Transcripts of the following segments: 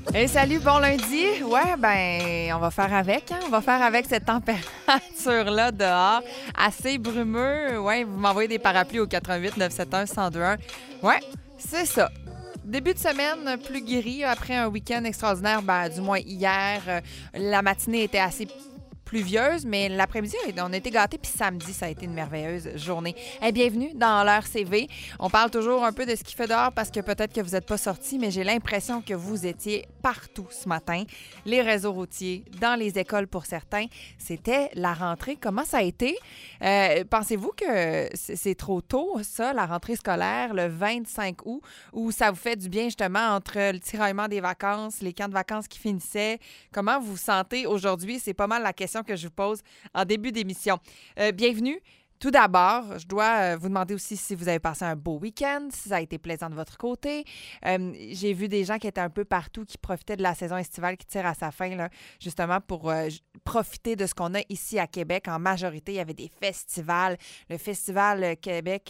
Hey, salut, bon lundi. Ouais, ben, on va faire avec, hein? On va faire avec cette température-là dehors. Assez brumeux. Ouais, vous m'envoyez des parapluies au 88 971 1021. Ouais, c'est ça. Début de semaine plus gris après un week-end extraordinaire, ben, du moins hier. La matinée était assez pluvieuse, mais l'après-midi, on a été gâtés, puis samedi, ça a été une merveilleuse journée. Hey, bienvenue dans l'heure CV. On parle toujours un peu de ce qu'il fait dehors parce que peut-être que vous n'êtes pas sortis, mais j'ai l'impression que vous étiez partout ce matin. Les réseaux routiers, dans les écoles pour certains. C'était la rentrée. Comment ça a été? Pensez-vous que c'est trop tôt, ça, la rentrée scolaire, le 25 août, où ça vous fait du bien justement entre le tiraillement des vacances, les camps de vacances qui finissaient? Comment vous vous sentez aujourd'hui? C'est pas mal la question que je vous pose en début d'émission. Bienvenue. Tout d'abord, je dois vous demander aussi si vous avez passé un beau week-end, si ça a été plaisant de votre côté. J'ai vu des gens qui étaient un peu partout, qui profitaient de la saison estivale qui tire à sa fin, là, justement pour profiter de ce qu'on a ici à Québec. En majorité, il y avait des festivals. Le Festival Québec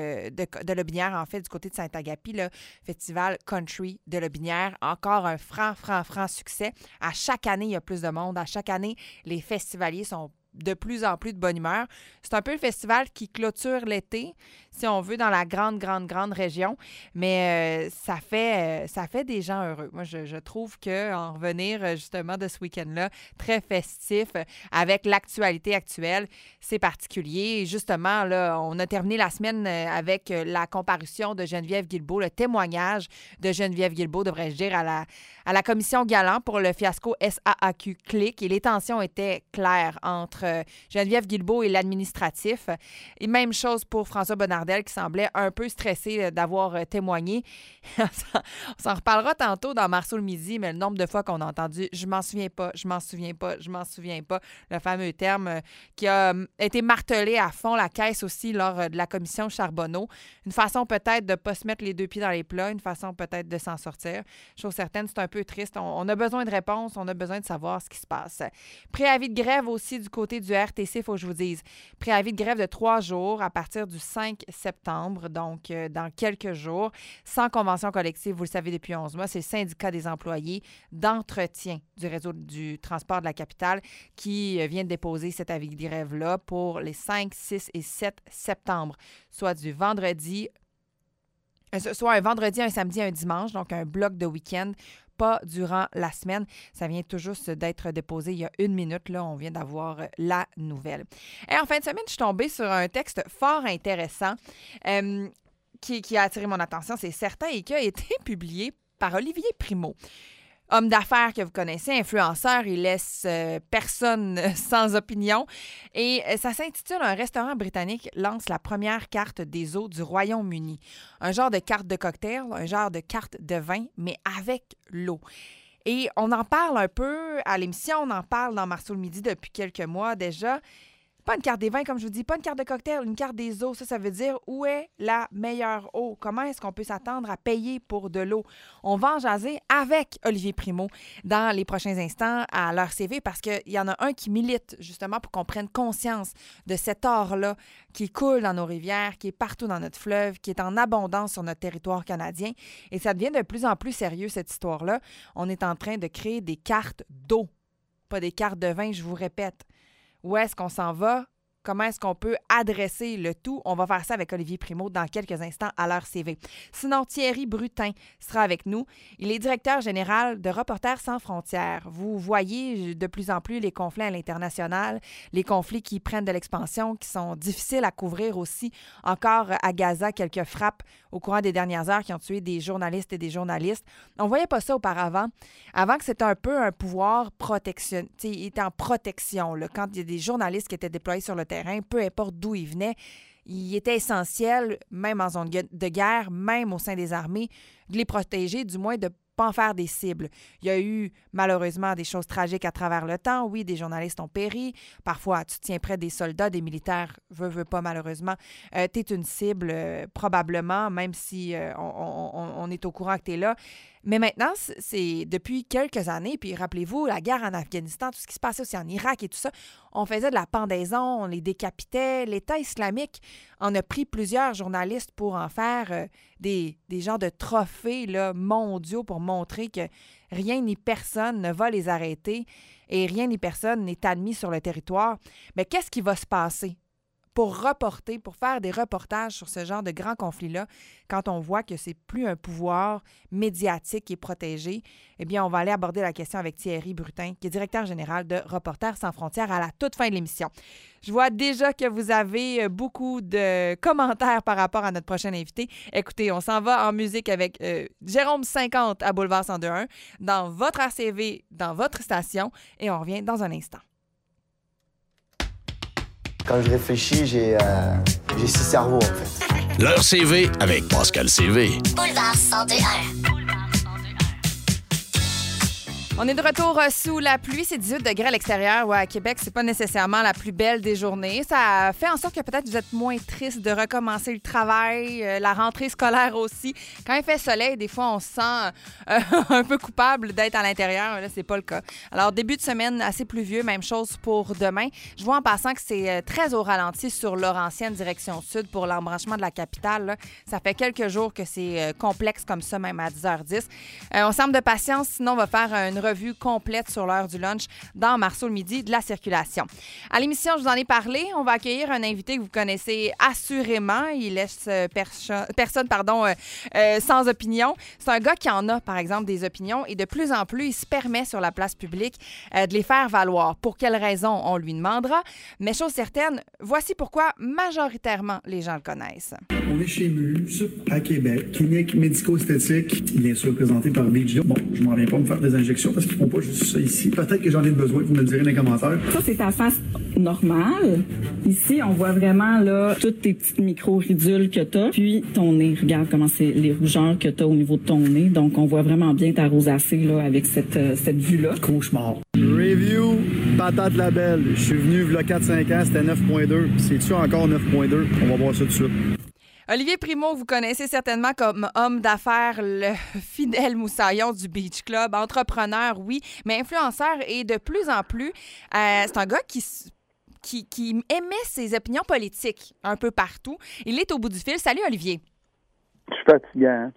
de Lobinière, en fait, du côté de Saint-Agapi, le Festival Country de Lobinière. Encore un franc succès. À chaque année, il y a plus de monde. À chaque année, les festivaliers sont de plus en plus de bonne humeur. C'est un peu le festival qui clôture l'été, si on veut, dans la grande région. Mais ça fait des gens heureux. Moi, je trouve qu'en revenir justement de ce week-end-là, très festif, avec l'actualité actuelle, c'est particulier. Et justement, là, on a terminé la semaine avec la comparution de Geneviève Guilbeault, le témoignage de Geneviève Guilbeault, devrais-je dire, à la commission Galant pour le fiasco SAAQ Clic. Et les tensions étaient claires entre Geneviève Guilbeault et l'administratif. Et même chose pour François Bonnardel qui semblait un peu stressé d'avoir témoigné. On s'en reparlera tantôt dans Marceau le midi, mais le nombre de fois qu'on a entendu « je m'en souviens pas », le fameux terme qui a été martelé à fond la caisse aussi lors de la commission Charbonneau. Une façon peut-être de ne pas se mettre les deux pieds dans les plats, une façon peut-être de s'en sortir. Chose certaine, c'est un peu triste. On a besoin de réponses, on a besoin de savoir ce qui se passe. Préavis de grève aussi du côté du RTC, il faut que je vous dise. Préavis de grève de 3 jours à partir du 5 septembre, donc dans quelques jours, sans convention collective, vous le savez depuis 11 mois. C'est le syndicat des employés d'entretien du réseau du transport de la capitale qui vient de déposer cet avis de grève-là pour les 5, 6 et 7 septembre, soit un vendredi, un samedi, un dimanche, donc un bloc de week-end, pas durant la semaine. Ça vient tout juste d'être déposé il y a 1 minute. Là, on vient d'avoir la nouvelle. Et en fin de semaine, je suis tombée sur un texte fort intéressant qui a attiré mon attention, c'est certain, et qui a été publié par Olivier Primo. Homme d'affaires que vous connaissez, influenceur, il laisse personne sans opinion. Et ça s'intitule « Un restaurant britannique lance la première carte des eaux du Royaume-Uni ». Un genre de carte de cocktail, un genre de carte de vin, mais avec l'eau. Et on en parle un peu à l'émission, on en parle dans Marceau le midi depuis quelques mois déjà. Pas une carte des vins, comme je vous dis, pas une carte de cocktail, une carte des eaux. Ça veut dire où est la meilleure eau? Comment est-ce qu'on peut s'attendre à payer pour de l'eau? On va en jaser avec Olivier Primo dans les prochains instants à l'heure CV parce qu'il y en a un qui milite justement pour qu'on prenne conscience de cet or-là qui coule dans nos rivières, qui est partout dans notre fleuve, qui est en abondance sur notre territoire canadien. Et ça devient de plus en plus sérieux, cette histoire-là. On est en train de créer des cartes d'eau, pas des cartes de vin, je vous répète. Où est-ce qu'on s'en va? Comment est-ce qu'on peut adresser le tout? On va faire ça avec Olivier Primo dans quelques instants à l'heure CV. Sinon, Thierry Brutin sera avec nous. Il est directeur général de Reporters sans frontières. Vous voyez de plus en plus les conflits à l'international, les conflits qui prennent de l'expansion, qui sont difficiles à couvrir aussi. Encore à Gaza, quelques frappes au courant des dernières heures qui ont tué des journalistes et des journalistes. On ne voyait pas ça auparavant. Avant que c'était un peu un pouvoir protection, il était en protection. Là, quand il y a des journalistes qui étaient déployés sur le terrain, peu importe d'où ils venaient, il était essentiel, même en zone de guerre, même au sein des armées, de les protéger, du moins de ne pas en faire des cibles. Il y a eu malheureusement des choses tragiques à travers le temps. Oui, des journalistes ont péri. Parfois, tu tiens près des soldats, des militaires, veux pas malheureusement. Tu es une cible, probablement, même si on est au courant que tu es là. Mais maintenant, c'est depuis quelques années, puis rappelez-vous, la guerre en Afghanistan, tout ce qui se passait aussi en Irak et tout ça, on faisait de la pendaison, on les décapitait. L'État islamique en a pris plusieurs journalistes pour en faire des genres de trophées là, mondiaux pour montrer que rien ni personne ne va les arrêter et rien ni personne n'est admis sur le territoire, mais qu'est-ce qui va se passer pour reporter, pour faire des reportages sur ce genre de grands conflits-là, quand on voit que c'est plus un pouvoir médiatique qui est protégé? Eh bien, on va aller aborder la question avec Thierry Brutin, qui est directeur général de Reporters sans frontières, à la toute fin de l'émission. Je vois déjà que vous avez beaucoup de commentaires par rapport à notre prochain invité. Écoutez, on s'en va en musique avec Jérôme 50 à Boulevard 102.1, dans votre RCV, dans votre station, et on revient dans un instant. Quand je réfléchis, j'ai 6 cerveaux, en fait. L'heure CV avec Pascal CV. Boulevard 102.1. On est de retour sous la pluie. C'est 18 degrés à l'extérieur. Ouais, à Québec, c'est pas nécessairement la plus belle des journées. Ça fait en sorte que peut-être vous êtes moins triste de recommencer le travail, la rentrée scolaire aussi. Quand il fait soleil, des fois, on se sent un peu coupable d'être à l'intérieur. Là, c'est pas le cas. Alors, début de semaine assez pluvieux. Même chose pour demain. Je vois en passant que c'est très au ralenti sur Laurentienne, direction sud, pour l'embranchement de la capitale. Là. Ça fait quelques jours que c'est complexe comme ça, même à 10h10. On semble de patience. Sinon, on va faire une revue complète sur l'heure du lunch dans Marceau le midi de la circulation. À l'émission, je vous en ai parlé. On va accueillir un invité que vous connaissez assurément. Il laisse personne sans opinion. C'est un gars qui en a, par exemple, des opinions et de plus en plus, il se permet sur la place publique de les faire valoir. Pour quelles raisons, on lui demandera. Mais chose certaine, voici pourquoi majoritairement les gens le connaissent. On est chez Muse, à Québec, clinique médico-esthétique, bien sûr présentée par BJ. Bon, je m'en viens pas me faire des injections parce qu'ils font pas juste ça ici. Peut-être que j'en ai besoin, vous me le direz dans les commentaires. Ça, c'est ta face normale. Ici, on voit vraiment là toutes tes petites micro-ridules que t'as. Puis ton nez, regarde comment c'est les rougeurs que t'as au niveau de ton nez. Donc, on voit vraiment bien ta rosacée là, avec cette vue-là. Cauchemar. Review, patate label. Je suis venu il y a 4-5 ans, c'était 9.2. C'est-tu encore 9.2? On va voir ça tout de suite. Olivier Primo, vous connaissez certainement comme homme d'affaires, le fidèle moussaillon du Beach Club, entrepreneur, oui, mais influenceur et de plus en plus, c'est un gars qui émet ses opinions politiques un peu partout. Il est au bout du fil. Salut, Olivier. Je suis fatigant.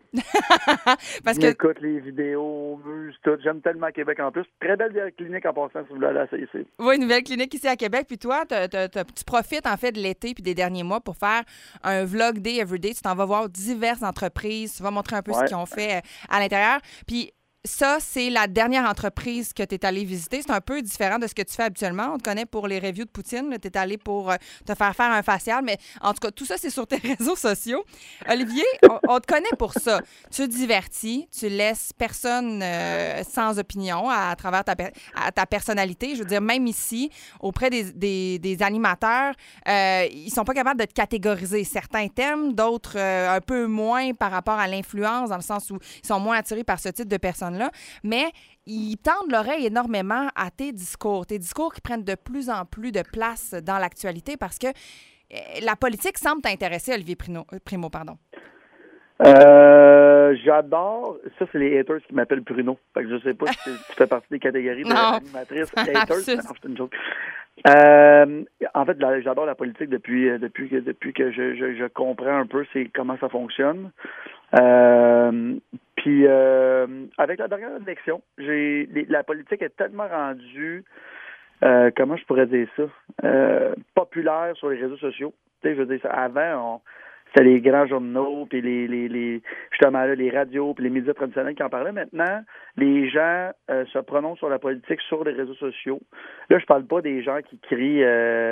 Parce J'écoute les vidéos, Muse, tout. J'aime tellement Québec en plus. Très belle clinique en passant, si vous voulez aller à CIC. Oui, une nouvelle clinique ici à Québec. Puis toi, tu profites en fait de l'été puis des derniers mois pour faire un vlog day everyday. Tu t'en vas voir diverses entreprises. Tu vas montrer un peu ce qu'ils ont fait à l'intérieur. Puis ça, c'est la dernière entreprise que tu es allé visiter. C'est un peu différent de ce que tu fais habituellement. On te connaît pour les reviews de poutine. Tu es allé pour te faire un facial. Mais en tout cas, tout ça, c'est sur tes réseaux sociaux. Olivier, on te connaît pour ça. Tu divertis, tu laisses personne sans opinion à travers ta personnalité. Je veux dire, même ici, auprès des animateurs, ils sont pas capables de te catégoriser. Certains t'aiment, d'autres un peu moins par rapport à l'influence, dans le sens où ils sont moins attirés par ce type de personnes-là. Mais ils tendent l'oreille énormément à tes discours qui prennent de plus en plus de place dans l'actualité parce que la politique semble t'intéresser, Olivier Primo. J'adore. Ça, c'est les haters qui m'appellent Bruno. Fait que je sais pas si tu fais partie des catégories d'animatrices. Haters. Non, c'est une joke. En fait, j'adore la politique depuis que je comprends un peu comment ça fonctionne. Puis avec la dernière élection, la politique est tellement rendue, comment je pourrais dire ça, populaire sur les réseaux sociaux. Tu sais, je veux dire, avant, c'était les grands journaux, puis justement là, les radios, puis les médias traditionnels qui en parlaient. Maintenant, les gens se prononcent sur la politique sur les réseaux sociaux. Là, je parle pas des gens qui crient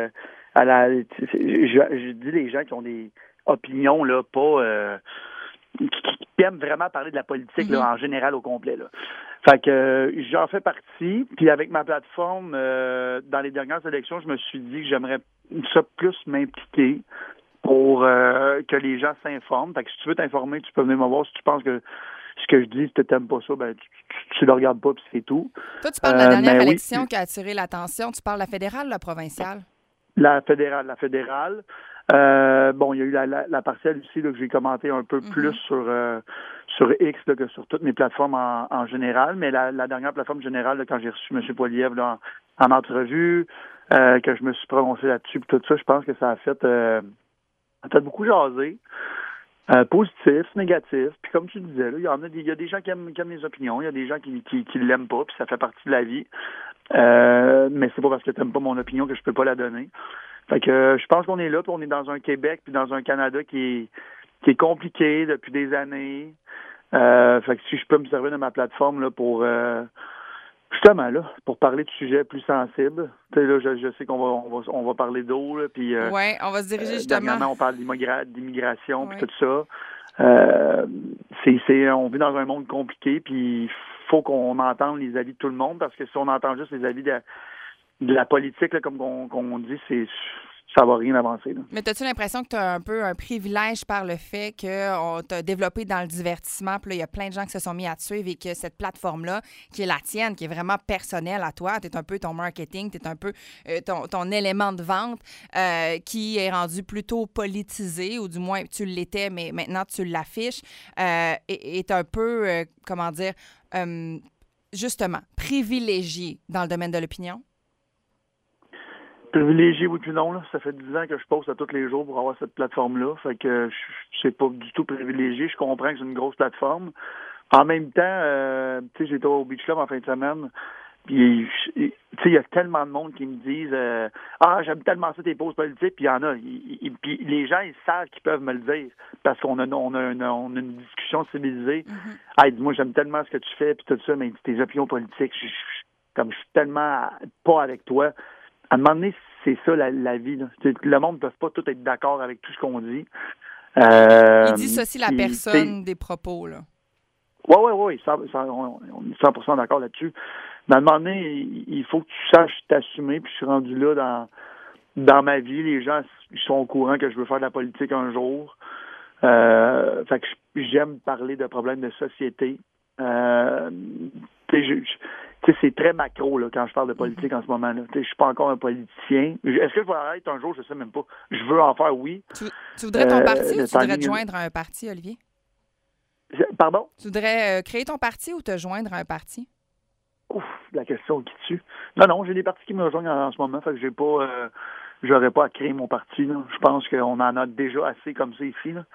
je dis les gens qui ont des opinions là, pas qui aiment vraiment parler de la politique là, en général au complet. Là. Fait que j'en fais partie. Puis avec ma plateforme, dans les dernières élections, je me suis dit que j'aimerais ça plus m'impliquer pour que les gens s'informent. Fait que si tu veux t'informer, tu peux venir me voir. Si tu penses que ce que je dis, si tu n'aimes pas ça, ben tu le regardes pas, puis c'est tout. Toi, tu parles de la dernière élection qui a attiré l'attention. Tu parles de la fédérale ou la provinciale? La fédérale. Bon, il y a eu la partielle aussi là, que j'ai commenté un peu plus sur X là, que sur toutes mes plateformes en général, mais la dernière plateforme générale, là, quand j'ai reçu M. Poilievre là, en entrevue, que je me suis prononcé là-dessus, puis tout ça, je pense que ça a fait beaucoup jaser. Positif, négatif. Puis comme tu disais, là, il y a des gens qui aiment les opinions, il y a des gens qui l'aiment pas, puis ça fait partie de la vie. Mais c'est pas parce que tu n'aimes pas mon opinion que je peux pas la donner. Fait que je pense qu'on est là, puis on est dans un Québec, puis dans un Canada qui est compliqué depuis des années. Fait que si je peux me servir de ma plateforme là pour justement là, pour parler de sujets plus sensibles. Tu sais, là, je sais qu'on va parler d'eau, là, puis oui, on va se diriger justement. Dernièrement, on parle d'immigration, puis Ouais. tout ça. On vit dans un monde compliqué, puis il faut qu'on entende les avis de tout le monde, parce que si on entend juste les avis de la politique, là, comme qu'on dit, ça va rien avancer. Là. Mais as-tu l'impression que tu as un peu un privilège par le fait qu'on t'a développé dans le divertissement, puis là, il y a plein de gens qui se sont mis à te suivre et que cette plateforme-là, qui est la tienne, qui est vraiment personnelle à toi, tu es un peu ton marketing, tu es un peu ton élément de vente qui est rendu plutôt politisé, ou du moins tu l'étais, mais maintenant tu l'affiches, est un peu, justement, privilégié dans le domaine de l'opinion? Privilégié, oui puis non. Là. Ça fait 10 ans que je poste à tous les jours pour avoir cette plateforme-là. Fait que c'est pas du tout privilégié. Je comprends que c'est une grosse plateforme. En même temps, tu sais, j'étais au Beach Club en fin de semaine. Puis, tu sais, il y a tellement de monde qui me disent j'aime tellement ça tes posts politiques. Puis il y en a. Puis les gens, ils savent qu'ils peuvent me le dire parce qu'on a une discussion civilisée. Mm-hmm. Hey, dis-moi, j'aime tellement ce que tu fais, puis tout ça, mais tes opinions politiques, comme je suis tellement pas avec toi. À un moment donné, c'est ça la vie. Là. Le monde ne peut pas tout être d'accord avec tout ce qu'on dit. Il dissocie la personne des propos, là. Oui, on est 100% d'accord là-dessus. Mais à un moment donné, il faut que tu saches t'assumer, puis je suis rendu là dans ma vie. Les gens ils sont au courant que je veux faire de la politique un jour. Fait que j'aime parler de problèmes de société. C'est très macro là, quand je parle de politique en ce moment. Je suis pas encore un politicien. Est-ce que je vais arrêter un jour? Je sais même pas. Je veux en faire, oui. Tu voudrais ton parti ou tu voudrais te joindre à un parti, Olivier? Pardon? Tu voudrais créer ton parti ou te joindre à un parti? Ouf, la question qui tue. Non, j'ai des partis qui me rejoignent en ce moment. Fait que j'aurais pas à créer mon parti. Là. Je pense qu'on en a déjà assez comme ça ici. Là.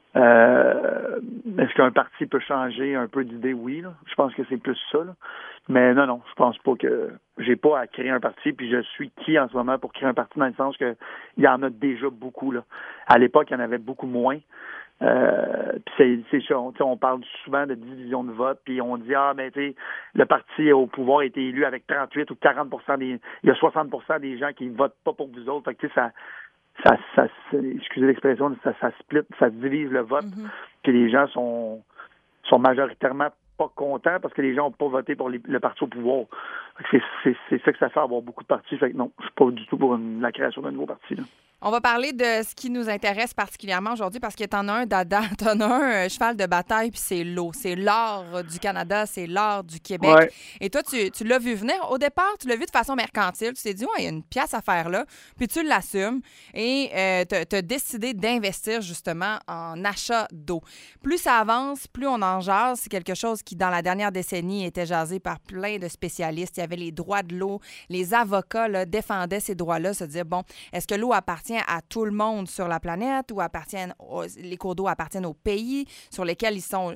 Est-ce qu'un parti peut changer un peu d'idée? Oui, là. Je pense que c'est plus ça. Là. Mais non, je pense pas que j'ai pas à créer un parti, puis je suis qui en ce moment pour créer un parti dans le sens que il y en a déjà beaucoup. Là. À l'époque, il y en avait beaucoup moins. Puis c'est ça, on parle souvent de division de vote, puis on dit mais tu sais, le parti au pouvoir a été élu avec 38 ou 40% il y a 60% des gens qui votent pas pour vous autres. Fait que tu sais, ça excusez l'expression, ça split, ça divise le vote. Puis les gens sont majoritairement pas contents parce que les gens n'ont pas voté pour le parti au pouvoir. C'est ça que ça fait avoir beaucoup de partis. Fait que non, je suis pas du tout pour la création d'un nouveau parti. Là. On va parler de ce qui nous intéresse particulièrement aujourd'hui parce que t'en as un dada, t'en as un cheval de bataille, puis c'est l'eau. C'est l'or du Canada, c'est l'or du Québec. Ouais. Et toi, tu l'as vu venir. Au départ, tu l'as vu de façon mercantile. Tu t'es dit, il y a une pièce à faire là, puis tu l'assumes et t'as décidé d'investir justement en achat d'eau. Plus ça avance, plus on en jase. C'est quelque chose qui, dans la dernière décennie, était jasé par plein de spécialistes. Il y avait les droits de l'eau. Les avocats là, défendaient ces droits-là, se dire, est-ce que l'eau appartient à tout le monde sur la planète ou les cours d'eau appartiennent aux pays sur lesquels ils sont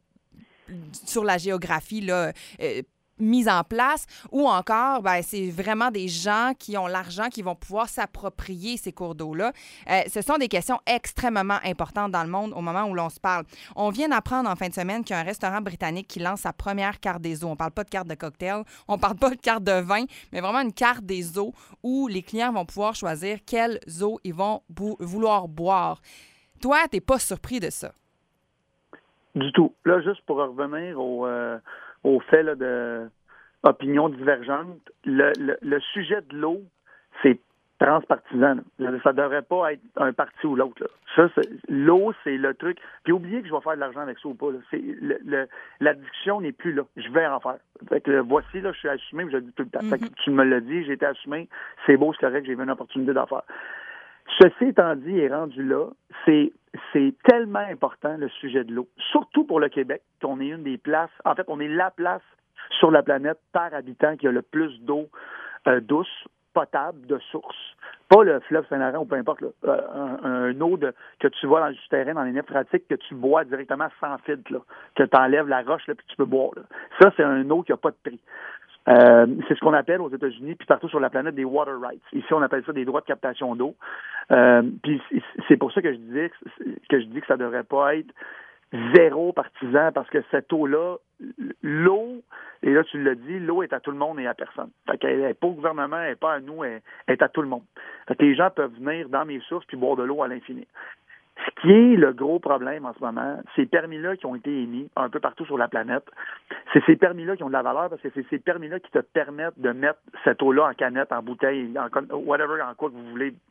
sur la géographie là, mise en place, ou encore, c'est vraiment des gens qui ont l'argent qui vont pouvoir s'approprier ces cours d'eau-là. Ce sont des questions extrêmement importantes dans le monde au moment où l'on se parle. On vient d'apprendre en fin de semaine qu'il y a un restaurant britannique qui lance sa première carte des eaux. On parle pas de carte de cocktail, on parle pas de carte de vin, mais vraiment une carte des eaux où les clients vont pouvoir choisir quelles eaux ils vont vouloir boire. Toi, t'es pas surpris de ça? Du tout. Là, juste pour revenir au fait là, de opinions divergentes, le sujet de l'eau, c'est transpartisan. Ça devrait pas être un parti ou l'autre. Là. L'eau, c'est le truc. Puis oubliez que je vais faire de l'argent avec ça ou pas. Là. La discussion n'est plus là. Je vais en faire. Fait que, voici, là, je suis assumé, je le dis tout le temps. Fait que tu me l'as dit, j'ai été assumé. C'est beau, c'est correct, j'ai eu une opportunité d'en faire. Ceci étant dit et rendu là, c'est tellement important le sujet de l'eau, surtout pour le Québec, qu'on est une des places, en fait, on est la place sur la planète par habitant qui a le plus d'eau douce, potable de source. Pas le fleuve Saint-Laurent ou peu importe, là, un eau que tu vois dans le souterrain, dans les nappes phréatiques, que tu bois directement sans filtre, là, que tu enlèves la roche puis tu peux boire. Là. Ça, c'est un eau qui n'a pas de prix. C'est ce qu'on appelle aux États-Unis, puis partout sur la planète, des water rights. Ici, on appelle ça des droits de captation d'eau. Puis c'est pour ça que je dis que ça devrait pas être zéro partisan, parce que cette eau-là, l'eau, et là tu l'as dit, l'eau est à tout le monde et à personne. Fait qu'elle n'est pas au gouvernement, elle n'est pas à nous, elle est à tout le monde. Fait que les gens peuvent venir dans mes sources puis boire de l'eau à l'infini. Ce qui est le gros problème en ce moment, ces permis-là qui ont été émis un peu partout sur la planète, c'est ces permis-là qui ont de la valeur, parce que c'est ces permis-là qui te permettent de mettre cette eau-là en canette, en bouteille, en whatever, en quoi que vous voulez.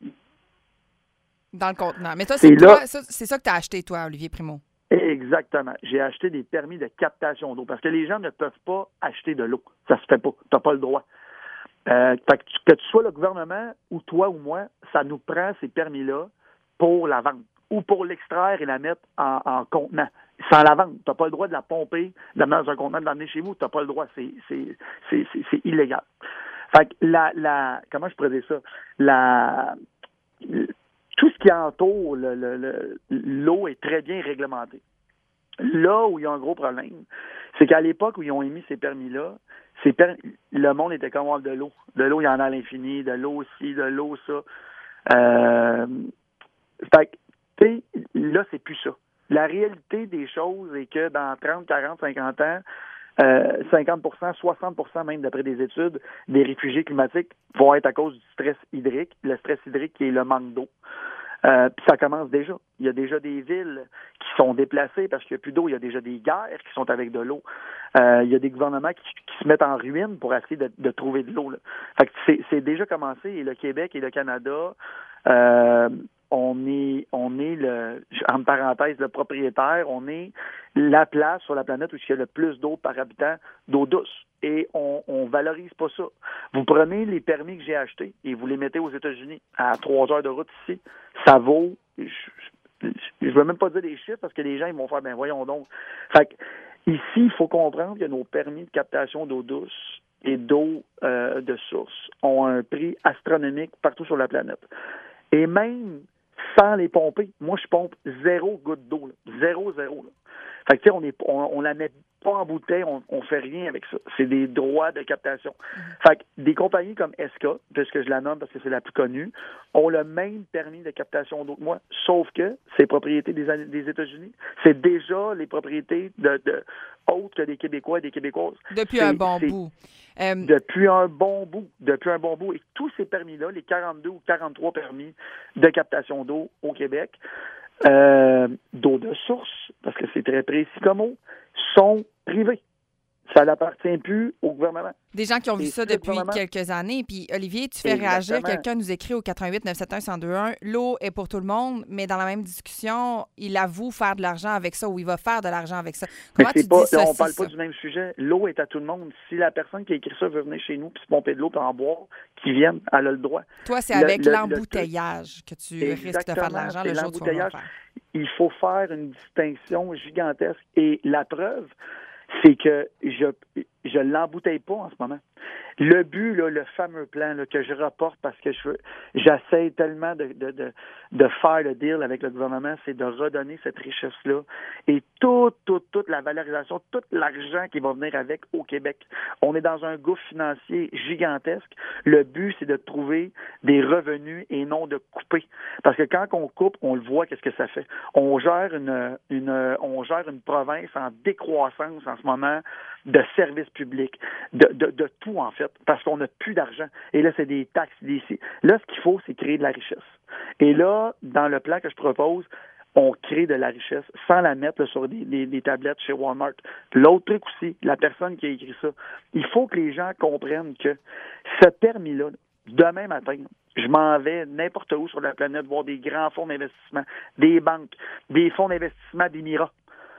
Dans le contenant. Mais toi, c'est ça que tu as acheté, toi, Olivier Primo. Exactement. J'ai acheté des permis de captation d'eau, parce que les gens ne peuvent pas acheter de l'eau. Ça se fait pas. Tu n'as pas le droit. Fait que tu sois le gouvernement ou toi ou moi, ça nous prend ces permis-là pour la vente ou pour l'extraire et la mettre en contenant. Sans la vente. Tu n'as pas le droit de la pomper, de la mettre dans un contenant, de l'amener chez vous. Tu n'as pas le droit. C'est illégal. Fait que comment je pourrais dire ça? Tout ce qui entoure l'eau est très bien réglementé. Là où il y a un gros problème, c'est qu'à l'époque où ils ont émis ces permis-là, le monde était comme de l'eau. De l'eau, il y en a à l'infini, de l'eau ci, de l'eau ça. Fait que, tu sais, là, c'est plus ça. La réalité des choses est que dans 30, 40, 50 ans, 50%, 60% même d'après des études, des réfugiés climatiques vont être à cause du stress hydrique. Le stress hydrique qui est le manque d'eau. Puis ça commence déjà. Il y a déjà des villes qui sont déplacées parce qu'il n'y a plus d'eau. Il y a déjà des guerres qui sont avec de l'eau. Il y a des gouvernements qui se mettent en ruine pour essayer de trouver de l'eau. Là. Fait que c'est déjà commencé. Et le Québec et le Canada, on est entre parenthèses, le propriétaire, on est la place sur la planète où il y a le plus d'eau par habitant, d'eau douce. Et on valorise pas ça. Vous prenez les permis que j'ai achetés et vous les mettez aux États-Unis à 3 heures de route ici. Ça vaut, je veux même pas dire des chiffres parce que les gens ils vont faire, ben voyons donc. Fait que, ici, il faut comprendre que nos permis de captation d'eau douce et d'eau de source ont un prix astronomique partout sur la planète. Et même sans les pomper, moi je pompe 0 goutte d'eau, là. 0. Là. Fait que tu sais, on la met pas en bouteille, on fait rien avec ça. C'est des droits de captation. Fait que des compagnies comme ESCA, puisque je la nomme parce que c'est la plus connue, ont le même permis de captation d'eau que moi, sauf que c'est propriété des États-Unis. C'est déjà les propriétés de autres que des Québécois et des Québécoises. Depuis un bon bout. Depuis un bon bout. Et tous ces permis-là, les 42 ou 43 permis de captation d'eau au Québec, d'eau de source, parce que c'est très précis comme eau, sont privés. Ça n'appartient plus au gouvernement. Des gens qui ont vu ça depuis quelques années. Puis, Olivier, tu fais réagir. Quelqu'un nous écrit au 88 971 1021. L'eau est pour tout le monde, mais dans la même discussion, il avoue faire de l'argent avec ça ou il va faire de l'argent avec ça. Comment tu dis ça? On parle pas du même sujet. L'eau est à tout le monde. Si la personne qui a écrit ça veut venir chez nous puis se pomper de l'eau puis en boire, qu'ils viennent, elle a le droit. Toi, c'est avec l'embouteillage que tu risques de faire de l'argent le jour où tu vas le faire. Il faut faire une distinction gigantesque. Et la preuve, c'est que je l'embouteille pas en ce moment. Le but, là, le fameux plan là, que je reporte parce que j'essaie tellement de faire le deal avec le gouvernement, c'est de redonner cette richesse-là et toute la valorisation, tout l'argent qui va venir avec au Québec. On est dans un gouffre financier gigantesque. Le but, c'est de trouver des revenus et non de couper. Parce que quand on coupe, on le voit, qu'est-ce que ça fait. On gère une province en décroissance en ce moment de services publics, de tout en fait, parce qu'on n'a plus d'argent. Et là, c'est des taxes d'ici. Là, ce qu'il faut, c'est créer de la richesse. Et là, dans le plan que je propose, on crée de la richesse sans la mettre là, sur des tablettes chez Walmart. L'autre truc aussi, la personne qui a écrit ça, il faut que les gens comprennent que ce permis-là, demain matin, je m'en vais n'importe où sur la planète voir des grands fonds d'investissement, des banques, des fonds d'investissement d'Émirats.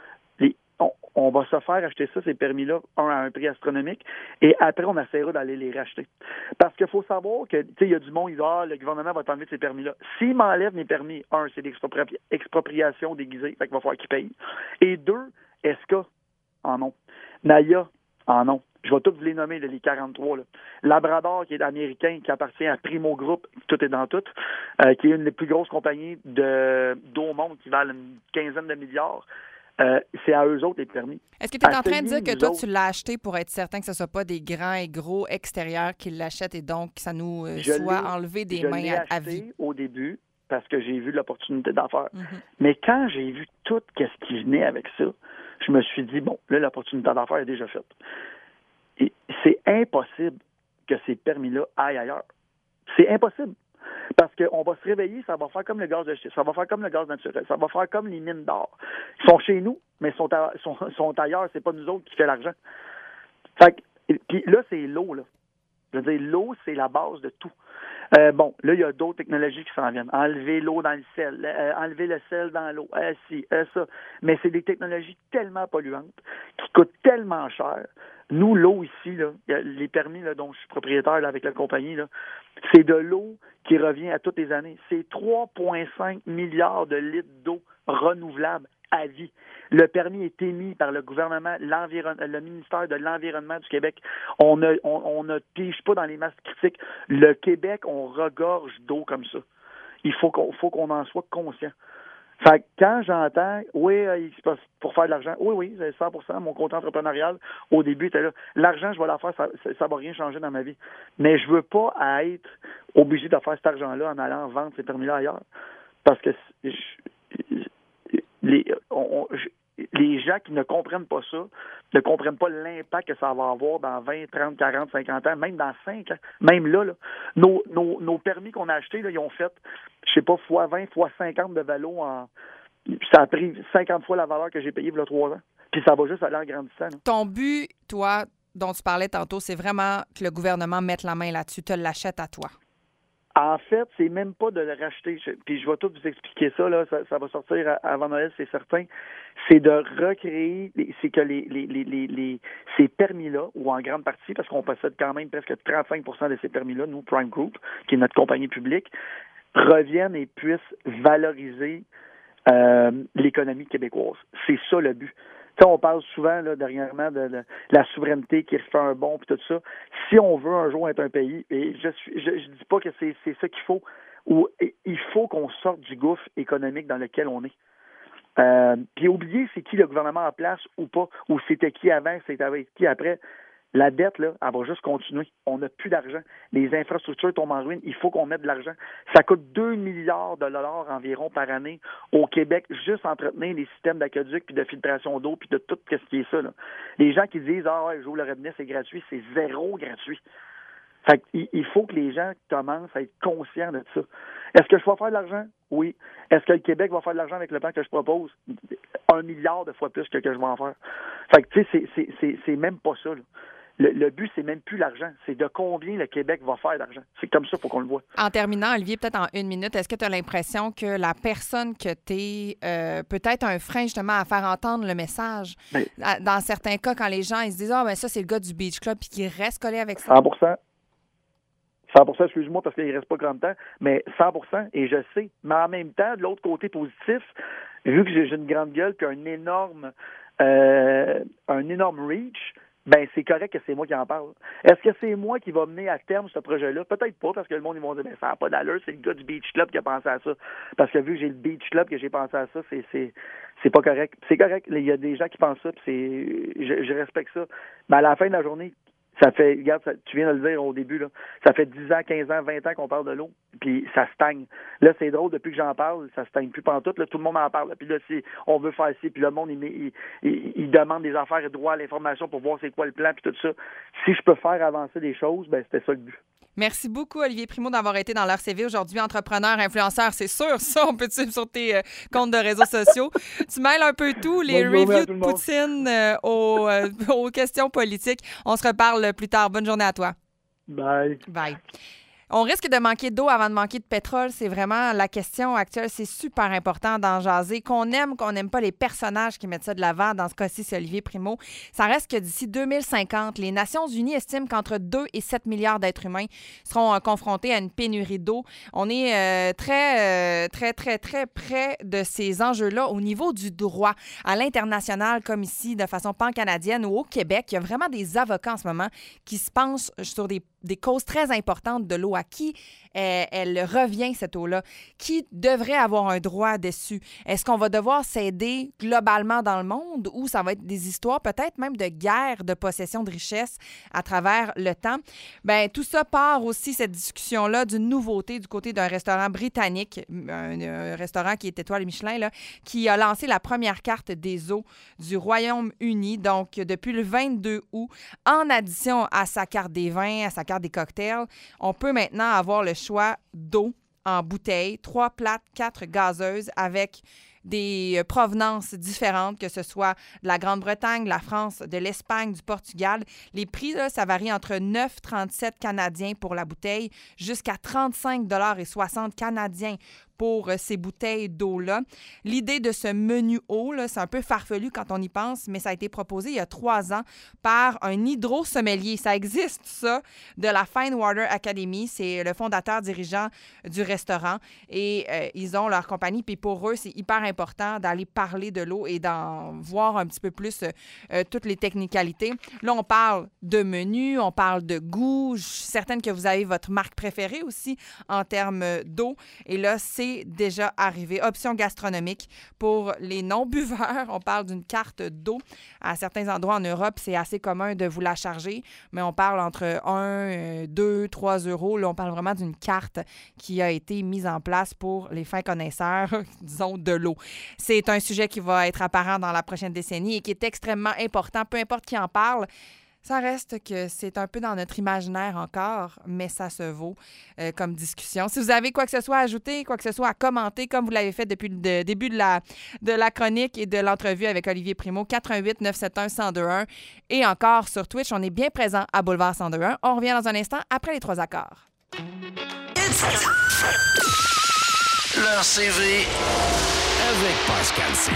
On va se faire acheter ça, ces permis-là, à un prix astronomique, et après, on essaiera d'aller les racheter. Parce qu'il faut savoir que, tu sais, il y a du monde qui dit, le gouvernement va t'enlever ces permis-là. S'il m'enlève mes permis, c'est l'expropriation déguisée, fait qu'il va falloir qu'il paye. Et 2, ESCA en ont. NAIA en ont. Je vais tous vous les nommer, là, les 43. Là. Labrador, qui est américain, qui appartient à Primo Group, tout est dans tout, qui est une des plus grosses compagnies d'eau au monde, qui valent une quinzaine de milliards. C'est à eux autres les permis. Est-ce que tu es en train de dire que toi, tu l'as acheté pour être certain que ce ne soit pas des grands et gros extérieurs qui l'achètent et donc que ça nous soit enlevé des mains à vie? Je l'ai acheté au début parce que j'ai vu l'opportunité d'affaires. Mais quand j'ai vu tout ce qui venait avec ça, je me suis dit, bon, là, l'opportunité d'affaires est déjà faite. Et c'est impossible que ces permis-là aillent ailleurs. C'est impossible. Parce qu'on va se réveiller, ça va faire comme le gaz de schiste, ça va faire comme le gaz naturel, ça va faire comme les mines d'or. Ils sont chez nous, mais sont ailleurs, c'est pas nous autres qui fait l'argent. Fait que, puis là, c'est l'eau, là. Je veux dire, l'eau, c'est la base de tout. Bon, là, il y a d'autres technologies qui s'en viennent. Enlever l'eau dans le sel, enlever le sel dans l'eau, ça. Mais c'est des technologies tellement polluantes, qui coûtent tellement cher. Nous, l'eau ici, là, les permis là, dont je suis propriétaire là, avec la compagnie, là, c'est de l'eau qui revient à toutes les années. C'est 3,5 milliards de litres d'eau renouvelable à vie. Le permis est émis par le gouvernement, le ministère de l'Environnement du Québec. On ne pige pas dans les masses critiques. Le Québec, on regorge d'eau comme ça. Il faut qu'on en soit conscient. Fait que quand j'entends, oui, pour faire de l'argent, oui, c'est 100%, mon côté entrepreneurial, au début, était là. L'argent, je vais la faire, ça va rien changer dans ma vie. Mais je veux pas être obligé de faire cet argent-là en allant vendre ces permis-là ailleurs. Parce que les gens qui ne comprennent pas ça, ne comprennent pas l'impact que ça va avoir dans 20, 30, 40, 50 ans, même dans 5 ans. Même là, nos permis qu'on a achetés, là, ils ont fait, je sais pas, fois 20, fois 50 de vélo. Ça a pris 50 fois la valeur que j'ai payée il y a 3 ans. Puis ça va juste aller en grandissant. Là. Ton but, toi, dont tu parlais tantôt, c'est vraiment que le gouvernement mette la main là-dessus, te l'achète à toi. En fait, c'est même pas de le racheter. Puis je vais tout vous expliquer ça, là. Ça va sortir avant Noël, c'est certain. C'est de recréer, c'est que ces permis-là, ou en grande partie, parce qu'on possède quand même presque 35% de ces permis-là, nous, Prime Group, qui est notre compagnie publique, reviennent et puissent valoriser l'économie québécoise. C'est ça le but. T'sais, on parle souvent là, dernièrement de la souveraineté qui refait un bond puis tout ça. Si on veut un jour être un pays, et je dis pas que c'est ça qu'il faut, ou il faut qu'on sorte du gouffre économique dans lequel on est. Puis oublier c'est qui le gouvernement en place ou pas, ou c'était qui avant, c'était avec qui après. La dette, là, elle va juste continuer. On n'a plus d'argent. Les infrastructures tombent en ruine. Il faut qu'on mette de l'argent. Ça coûte 2 milliards de dollars environ par année au Québec, juste entretenir les systèmes d'aqueduc puis de filtration d'eau puis de tout ce qui est ça. Là. Les gens qui disent « Ah ouais, j'ouvre le robinet, c'est gratuit », c'est zéro gratuit. Fait qu'il faut que les gens commencent à être conscients de ça. Est-ce que je vais faire de l'argent? Oui. Est-ce que le Québec va faire de l'argent avec le plan que je propose? 1 milliard de fois plus que je vais en faire. Fait que, tu sais, c'est même pas ça, là. Le but, c'est même plus l'argent. C'est de combien le Québec va faire d'argent. C'est comme ça, il faut qu'on le voit. En terminant, Olivier, peut-être en 1 minute, est-ce que tu as l'impression que la personne que tu es peut-être un frein justement à faire entendre le message? Ben, dans certains cas, quand les gens ils se disent « Ah, ben ça, c'est le gars du Beach Club » puis qu'ils restent collés avec ça. 100%. 100%, excuse-moi, parce qu'il ne reste pas grand temps, mais 100%, et je sais. Mais en même temps, de l'autre côté positif, vu que j'ai une grande gueule puis un énorme reach, ben c'est correct que c'est moi qui en parle. Est-ce que c'est moi qui va mener à terme ce projet-là? Peut-être pas, parce que le monde, ils vont dire, ben ça n'a pas d'allure, c'est le gars du Beach Club qui a pensé à ça. Parce que vu que j'ai le Beach Club que j'ai pensé à ça, c'est pas correct. C'est correct, il y a des gens qui pensent ça, puis je respecte ça. Mais à la fin de la journée, ça fait, regarde, tu viens de le dire au début, là, ça fait 10 ans, 15 ans, 20 ans qu'on parle de l'eau, puis ça stagne. Là, c'est drôle, depuis que j'en parle, ça stagne plus pantoute, là, tout le monde en parle. Puis là, si on veut faire ci, puis le monde, il demande des affaires et droit à l'information pour voir c'est quoi le plan, puis tout ça. Si je peux faire avancer des choses, ben c'était ça le but. Merci beaucoup, Olivier Primo, d'avoir été dans l'RCV aujourd'hui. Entrepreneur, influenceur, c'est sûr, ça, on peut te suivre sur tes comptes de réseaux sociaux. Tu mêles un peu tout, les reviews de Poutine aux questions politiques. On se reparle plus tard. Bonne journée à toi. Bye. Bye. On risque de manquer d'eau avant de manquer de pétrole. C'est vraiment la question actuelle. C'est super important d'en jaser. Qu'on n'aime pas les personnages qui mettent ça de l'avant. Dans ce cas-ci, c'est Olivier Primo. Ça reste que d'ici 2050, les Nations unies estiment qu'entre 2 et 7 milliards d'êtres humains seront confrontés à une pénurie d'eau. On est très près de ces enjeux-là au niveau du droit. À l'international, comme ici, de façon pan-canadienne ou au Québec, il y a vraiment des avocats en ce moment qui se penchent sur des causes très importantes de l'eau. À qui elle revient, cette eau-là? Qui devrait avoir un droit dessus? Est-ce qu'on va devoir s'aider globalement dans le monde ou ça va être des histoires peut-être même de guerre, de possession de richesses à travers le temps? Bien, tout ça part aussi, cette discussion-là, d'une nouveauté du côté d'un restaurant britannique, un restaurant qui est étoile Michelin, là, qui a lancé la première carte des eaux du Royaume-Uni, donc depuis le 22 août, en addition à sa carte des vins, à sa carte des cocktails, on peut maintenant avoir le choix d'eau en bouteille, 3 plates, 4 gazeuses avec des provenances différentes, que ce soit de la Grande-Bretagne, de la France, de l'Espagne, du Portugal. Les prix, là, ça varie entre 9,37 canadiens pour la bouteille jusqu'à 35,60 canadiens pour ces bouteilles d'eau-là. L'idée de ce menu eau, là, c'est un peu farfelu quand on y pense, mais ça a été proposé il y a 3 ans par un hydrosommelier. Ça existe, ça, de la Fine Water Academy. C'est le fondateur dirigeant du restaurant et ils ont leur compagnie. Puis pour eux, c'est hyper important d'aller parler de l'eau et d'en voir un petit peu plus toutes les technicalités. Là, on parle de menu, on parle de goût. Je suis certaine que vous avez votre marque préférée aussi en termes d'eau. Et là, c'est déjà arrivé. Option gastronomique pour les non-buveurs. On parle d'une carte d'eau. À certains endroits en Europe, c'est assez commun de vous la charger, mais on parle entre 1, 2, 3 euros. Là, on parle vraiment d'une carte qui a été mise en place pour les fins connaisseurs, disons, de l'eau. C'est un sujet qui va être apparent dans la prochaine décennie et qui est extrêmement important, peu importe qui en parle. Ça reste que c'est un peu dans notre imaginaire encore, mais ça se vaut comme discussion. Si vous avez quoi que ce soit à ajouter, quoi que ce soit à commenter, comme vous l'avez fait depuis le début de la chronique et de l'entrevue avec Olivier Primo, 88 971 1021 et encore sur Twitch, on est bien présent à Boulevard 1021. On revient dans un instant après les 3 accords. Leur CV avec Pascal CV.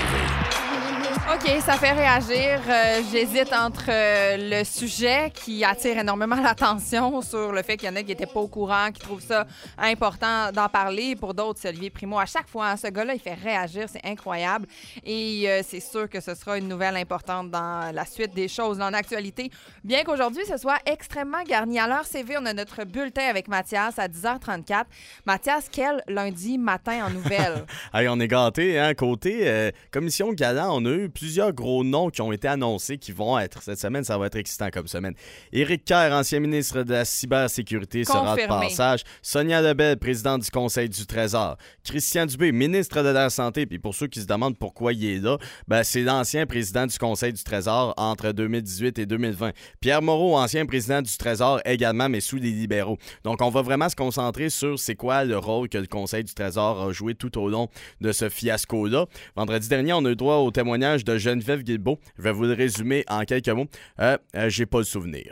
OK, ça fait réagir. J'hésite entre le sujet qui attire énormément l'attention sur le fait qu'il y en a qui n'étaient pas au courant, qui trouvent ça important d'en parler. Pour d'autres, c'est Olivier Primo. À chaque fois, ce gars-là, il fait réagir. C'est incroyable. Et c'est sûr que ce sera une nouvelle importante dans la suite des choses en actualité. Bien qu'aujourd'hui, ce soit extrêmement garni. À l'heure CV, on a notre bulletin avec Mathias à 10h34. Mathias, quel lundi matin en nouvelles? Hey, on est gâtés, hein? Côté Commission Galant, on a eu plusieurs gros noms qui ont été annoncés qui vont être cette semaine. Ça va être excitant comme semaine. Éric Kerr, ancien ministre de la Cybersécurité, sera de passage. Sonia Lebel, présidente du Conseil du Trésor. Christian Dubé, ministre de la Santé. Puis pour ceux qui se demandent pourquoi il est là, ben c'est l'ancien président du Conseil du Trésor entre 2018 et 2020. Pierre Moreau, ancien président du Trésor également, mais sous les libéraux. Donc on va vraiment se concentrer sur c'est quoi le rôle que le Conseil du Trésor a joué tout au long de ce fiasco-là. Vendredi dernier, on a eu droit au témoignage de Geneviève Guilbeault. Je vais vous le résumer en quelques mots. J'ai pas le souvenir.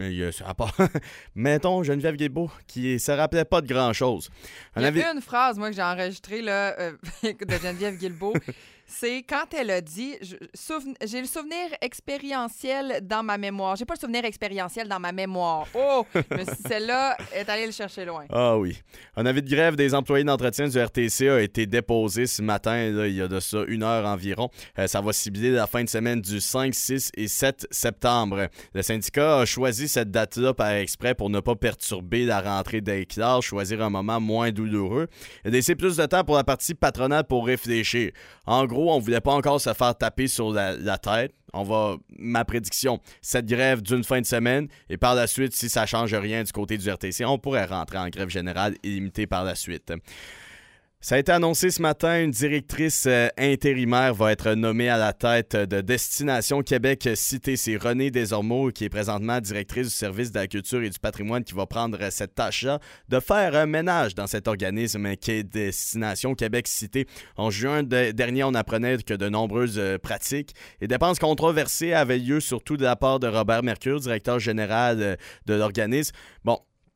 À part, mettons, Geneviève Guilbeault qui se rappelait pas de grand-chose. Il y a une phrase, moi, que j'ai enregistrée là, de Geneviève Guilbeault. C'est quand elle a dit « J'ai le souvenir expérientiel dans ma mémoire. » J'ai pas le souvenir expérientiel dans ma mémoire. Oh! Mais celle-là est allée le chercher loin. Ah oui. Un avis de grève des employés d'entretien du RTC a été déposé ce matin, là, il y a de ça 1 heure environ. Ça va cibler la fin de semaine du 5, 6 et 7 septembre. Le syndicat a choisi cette date-là par exprès pour ne pas perturber la rentrée des classes, choisir un moment moins douloureux et laisser plus de temps pour la partie patronale pour réfléchir. En gros, on voulait pas encore se faire taper sur la tête. Ma prédiction, cette grève d'une fin de semaine et par la suite, si ça change rien du côté du RTC, on pourrait rentrer en grève générale illimitée par la suite. Ça a été annoncé ce matin, une directrice intérimaire va être nommée à la tête de Destination Québec Cité. C'est Renée Desormeaux, qui est présentement directrice du service de la culture et du patrimoine, qui va prendre cette tâche-là de faire un ménage dans cet organisme qui est Destination Québec Cité. En juin dernier, on apprenait que de nombreuses pratiques et dépenses controversées avaient lieu, surtout de la part de Robert Mercure, directeur général de l'organisme. Bon,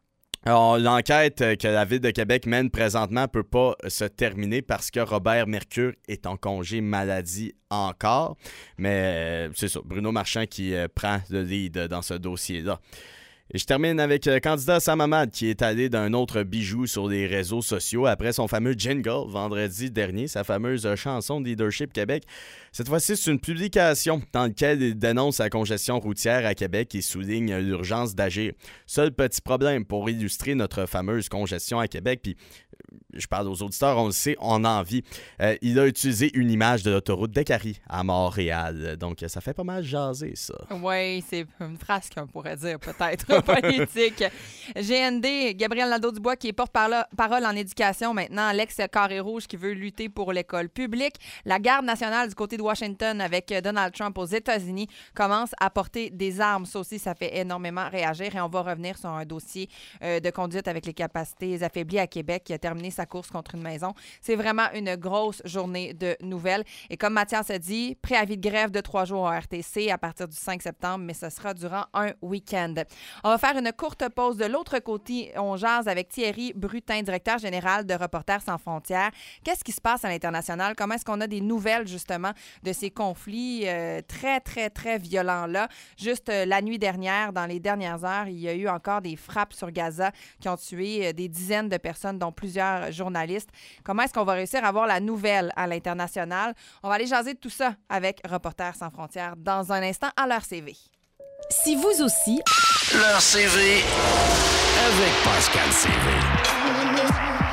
Alors, l'enquête que la Ville de Québec mène présentement ne peut pas se terminer parce que Robert Mercure est en congé maladie encore. Mais c'est ça, Bruno Marchand qui prend le lead dans ce dossier-là. Et je termine avec le candidat Sam Hamad qui est allé d'un autre bijou sur les réseaux sociaux après son fameux jingle vendredi dernier, sa fameuse chanson de Leadership Québec. Cette fois-ci, c'est une publication dans laquelle il dénonce la congestion routière à Québec et souligne l'urgence d'agir. Seul petit problème pour illustrer notre fameuse congestion à Québec, puis je parle aux auditeurs, on le sait, on a envie. Il a utilisé une image de l'autoroute Décarie à Montréal. Donc, ça fait pas mal jaser, ça. Oui, c'est une phrase qu'on pourrait dire peut-être politique. GND, Gabriel Nadeau-Dubois, qui est porte-parole en éducation maintenant, l'ex-carré rouge qui veut lutter pour l'école publique. La garde nationale du côté de Washington avec Donald Trump aux États-Unis commence à porter des armes. Ça aussi, ça fait énormément réagir et on va revenir sur un dossier de conduite avec les capacités affaiblies à Québec qui a terminé sa course contre une maison. C'est vraiment une grosse journée de nouvelles. Et comme Mathias a dit, préavis de grève de 3 jours au RTC à partir du 5 septembre, mais ce sera durant un week-end. On va faire une courte pause. De l'autre côté, on jase avec Thierry Brutin, directeur général de Reporters sans frontières. Qu'est-ce qui se passe à l'international? Comment est-ce qu'on a des nouvelles, justement, de ces conflits très, très, très violents-là? Juste la nuit dernière, dans les dernières heures, il y a eu encore des frappes sur Gaza qui ont tué des dizaines de personnes, dont plusieurs journalistes. Comment est-ce qu'on va réussir à avoir la nouvelle à l'international? On va aller jaser de tout ça avec Reporters sans frontières dans un instant à leur CV. Si vous aussi... Leur CV avec Pascal CV.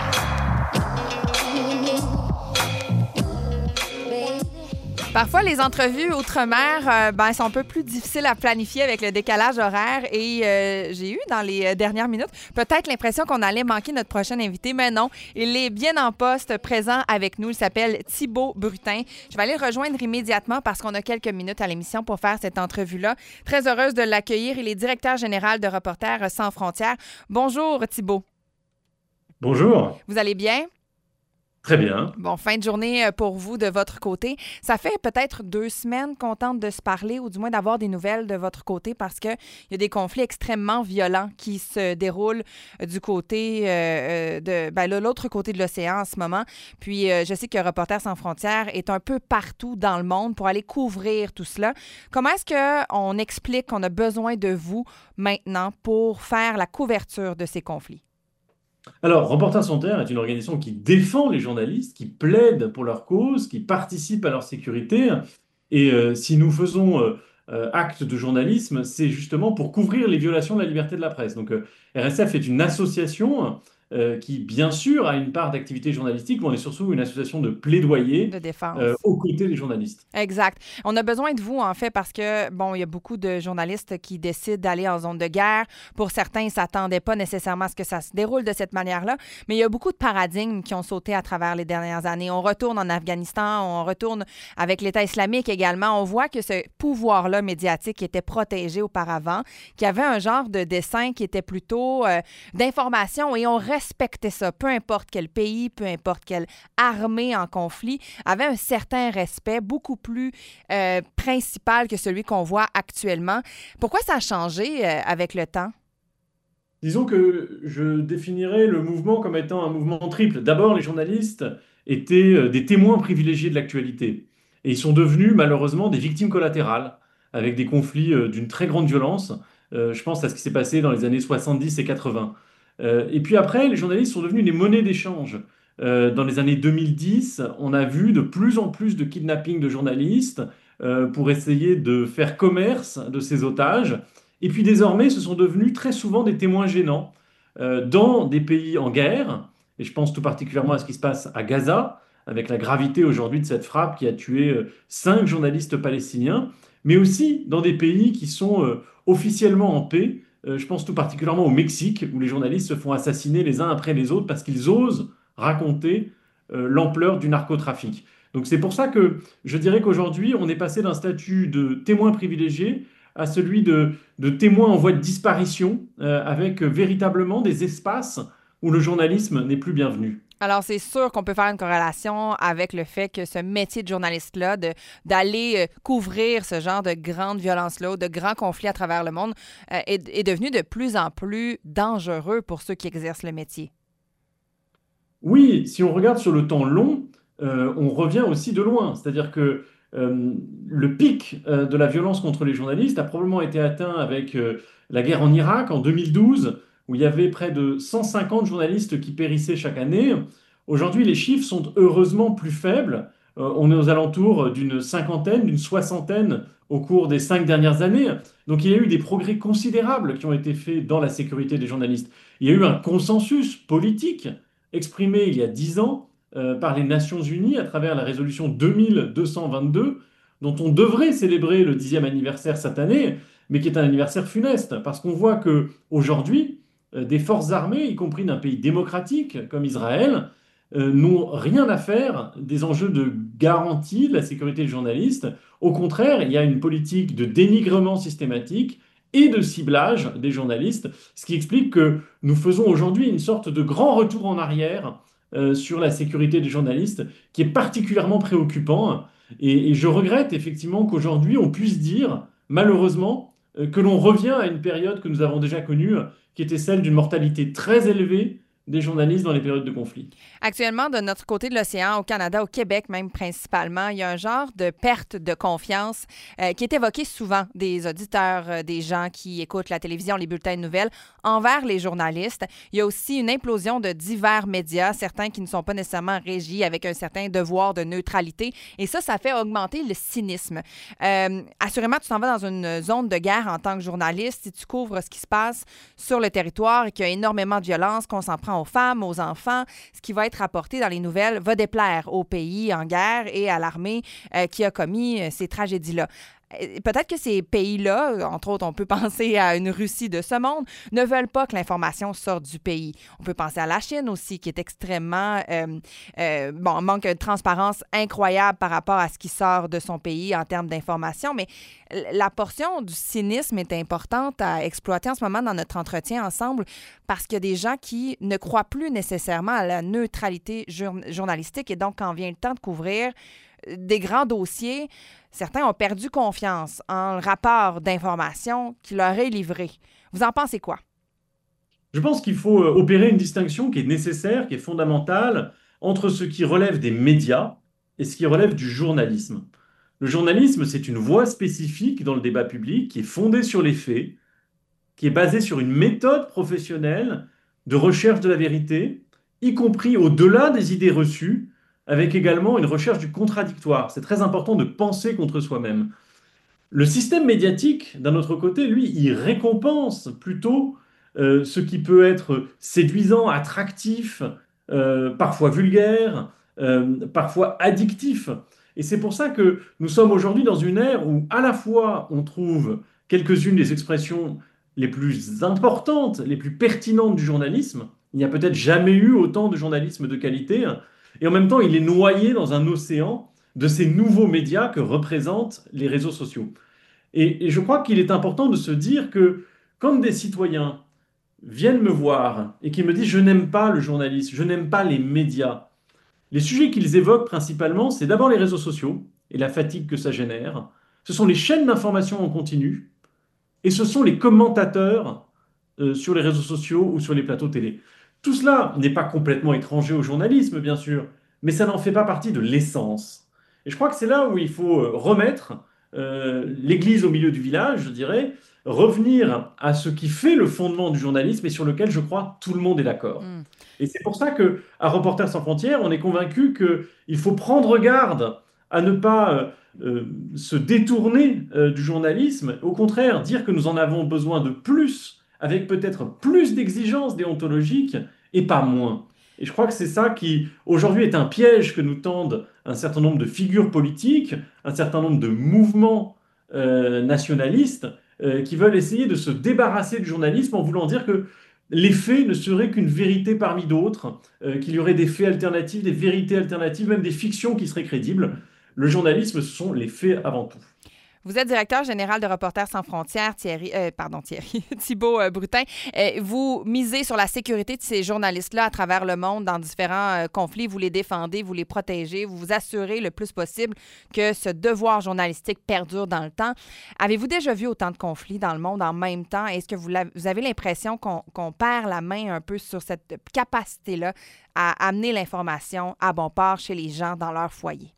Parfois, les entrevues outre-mer sont un peu plus difficiles à planifier avec le décalage horaire et j'ai eu dans les dernières minutes peut-être l'impression qu'on allait manquer notre prochain invité, mais non. Il est bien en poste, présent avec nous. Il s'appelle Thibault Brutin. Je vais aller le rejoindre immédiatement parce qu'on a quelques minutes à l'émission pour faire cette entrevue-là. Très heureuse de l'accueillir. Il est directeur général de Reporters sans frontières. Bonjour, Thibault. Bonjour. Vous allez bien? Très bien. Bon, fin de journée pour vous de votre côté. Ça fait peut-être 2 semaines qu'on tente de se parler ou du moins d'avoir des nouvelles de votre côté parce qu'il y a des conflits extrêmement violents qui se déroulent du côté de l'autre côté de l'océan en ce moment. Puis, je sais que Reporters sans frontières est un peu partout dans le monde pour aller couvrir tout cela. Comment est-ce qu'on explique qu'on a besoin de vous maintenant pour faire la couverture de ces conflits? Alors, Reporters sans frontières est une organisation qui défend les journalistes, qui plaide pour leur cause, qui participe à leur sécurité. Et si nous faisons acte de journalisme, c'est justement pour couvrir les violations de la liberté de la presse. Donc, RSF est une association qui, bien sûr, a une part d'activité journalistique, mais on est surtout une association de plaidoyer de défense aux côtés des journalistes. Exact. On a besoin de vous, en fait, parce que, bon, il y a beaucoup de journalistes qui décident d'aller en zone de guerre. Pour certains, ils ne s'attendaient pas nécessairement à ce que ça se déroule de cette manière-là, mais il y a beaucoup de paradigmes qui ont sauté à travers les dernières années. On retourne en Afghanistan, on retourne avec l'État islamique également. On voit que ce pouvoir-là médiatique était protégé auparavant, qu'il y avait un genre de dessin qui était plutôt d'information et on respectait ça. Peu importe quel pays, peu importe quelle armée en conflit, avait un certain respect beaucoup plus principal que celui qu'on voit actuellement. Pourquoi ça a changé avec le temps? Disons que je définirais le mouvement comme étant un mouvement triple. D'abord, les journalistes étaient des témoins privilégiés de l'actualité. Et ils sont devenus malheureusement des victimes collatérales, avec des conflits d'une très grande violence. Je pense à ce qui s'est passé dans les années 70 et 80. Et puis après, les journalistes sont devenus des monnaies d'échange. Dans les années 2010, on a vu de plus en plus de kidnappings de journalistes pour essayer de faire commerce de ces otages. Et puis désormais, ce sont devenus très souvent des témoins gênants dans des pays en guerre. Et je pense tout particulièrement à ce qui se passe à Gaza, avec la gravité aujourd'hui de cette frappe qui a tué 5 journalistes palestiniens, mais aussi dans des pays qui sont officiellement en paix. Je pense tout particulièrement au Mexique, où les journalistes se font assassiner les uns après les autres parce qu'ils osent raconter l'ampleur du narcotrafic. Donc c'est pour ça que je dirais qu'aujourd'hui, on est passé d'un statut de témoin privilégié à celui de témoin en voie de disparition, avec véritablement des espaces où le journalisme n'est plus bienvenu. Alors, c'est sûr qu'on peut faire une corrélation avec le fait que ce métier de journaliste-là, d'aller couvrir ce genre de grandes violences-là, de grands conflits à travers le monde, est devenu de plus en plus dangereux pour ceux qui exercent le métier. Oui, si on regarde sur le temps long, on revient aussi de loin. C'est-à-dire que le pic de la violence contre les journalistes a probablement été atteint avec la guerre en Irak en 2012, où il y avait près de 150 journalistes qui périssaient chaque année. Aujourd'hui, les chiffres sont heureusement plus faibles. On est aux alentours d'une cinquantaine, d'une soixantaine au cours des 5 dernières années. Donc il y a eu des progrès considérables qui ont été faits dans la sécurité des journalistes. Il y a eu un consensus politique exprimé il y a 10 ans par les Nations Unies à travers la résolution 2222, dont on devrait célébrer le 10e anniversaire cette année, mais qui est un anniversaire funeste, parce qu'on voit qu'aujourd'hui, des forces armées, y compris d'un pays démocratique comme Israël, n'ont rien à faire des enjeux de garantie de la sécurité des journalistes. Au contraire, il y a une politique de dénigrement systématique et de ciblage des journalistes, ce qui explique que nous faisons aujourd'hui une sorte de grand retour en arrière sur la sécurité des journalistes, qui est particulièrement préoccupant. Et je regrette effectivement qu'aujourd'hui on puisse dire, malheureusement, que l'on revient à une période que nous avons déjà connue, qui était celle d'une mortalité très élevée des journalistes dans les périodes de conflit. Actuellement, de notre côté de l'océan, au Canada, au Québec même principalement, il y a un genre de perte de confiance qui est évoqué souvent des auditeurs, des gens qui écoutent la télévision, les bulletins de nouvelles, envers les journalistes. Il y a aussi une implosion de divers médias, certains qui ne sont pas nécessairement régis avec un certain devoir de neutralité. Et ça fait augmenter le cynisme. Assurément, tu t'en vas dans une zone de guerre en tant que journaliste si tu couvres ce qui se passe sur le territoire et qu'il y a énormément de violence, qu'on s'en prend aux femmes, aux enfants. Ce qui va être rapporté dans les nouvelles va déplaire au pays en guerre et à l'armée qui a commis ces tragédies-là. Peut-être que ces pays-là, entre autres, on peut penser à une Russie de ce monde, ne veulent pas que l'information sorte du pays. On peut penser à la Chine aussi, qui est extrêmement... manque de transparence incroyable par rapport à ce qui sort de son pays en termes d'information, mais la portion du cynisme est importante à exploiter en ce moment dans notre entretien ensemble parce qu'il y a des gens qui ne croient plus nécessairement à la neutralité journalistique et donc, quand vient le temps de couvrir des grands dossiers, certains ont perdu confiance en le rapport d'information qui leur est livré. Vous en pensez quoi? Je pense qu'il faut opérer une distinction qui est nécessaire, qui est fondamentale, entre ce qui relève des médias et ce qui relève du journalisme. Le journalisme, c'est une voie spécifique dans le débat public qui est fondée sur les faits, qui est basée sur une méthode professionnelle de recherche de la vérité, y compris au-delà des idées reçues, avec également une recherche du contradictoire. C'est très important de penser contre soi-même. Le système médiatique, d'un autre côté, lui, il récompense plutôt ce qui peut être séduisant, attractif, parfois vulgaire, parfois addictif. Et c'est pour ça que nous sommes aujourd'hui dans une ère où à la fois on trouve quelques-unes des expressions les plus importantes, les plus pertinentes du journalisme. Il n'y a peut-être jamais eu autant de journalisme de qualité. Et en même temps, il est noyé dans un océan de ces nouveaux médias que représentent les réseaux sociaux. Et je crois qu'il est important de se dire que quand des citoyens viennent me voir et qui me disent « je n'aime pas le journalisme, je n'aime pas les médias », les sujets qu'ils évoquent principalement, c'est d'abord les réseaux sociaux et la fatigue que ça génère. Ce sont les chaînes d'information en continu et ce sont les commentateurs sur les réseaux sociaux ou sur les plateaux télé. Tout cela n'est pas complètement étranger au journalisme, bien sûr, mais ça n'en fait pas partie de l'essence. Et je crois que c'est là où il faut remettre l'église au milieu du village, je dirais, revenir à ce qui fait le fondement du journalisme et sur lequel, je crois, tout le monde est d'accord. Et c'est pour ça qu'à Reporters sans frontières, on est convaincu qu'il faut prendre garde à ne pas se détourner du journalisme. Au contraire, dire que nous en avons besoin de plus, avec peut-être plus d'exigences déontologiques et pas moins. Et je crois que c'est ça qui, aujourd'hui, est un piège que nous tendent un certain nombre de figures politiques, un certain nombre de mouvements nationalistes qui veulent essayer de se débarrasser du journalisme en voulant dire que les faits ne seraient qu'une vérité parmi d'autres, qu'il y aurait des faits alternatifs, des vérités alternatives, même des fictions qui seraient crédibles. Le journalisme, ce sont les faits avant tout. Vous êtes directeur général de Reporters sans frontières, Thibault Brutin. Vous misez sur la sécurité de ces journalistes-là à travers le monde dans différents conflits. Vous les défendez, vous les protégez, vous vous assurez le plus possible que ce devoir journalistique perdure dans le temps. Avez-vous déjà vu autant de conflits dans le monde en même temps? Est-ce que vous avez l'impression qu'on perd la main un peu sur cette capacité-là à amener l'information à bon port chez les gens dans leur foyer?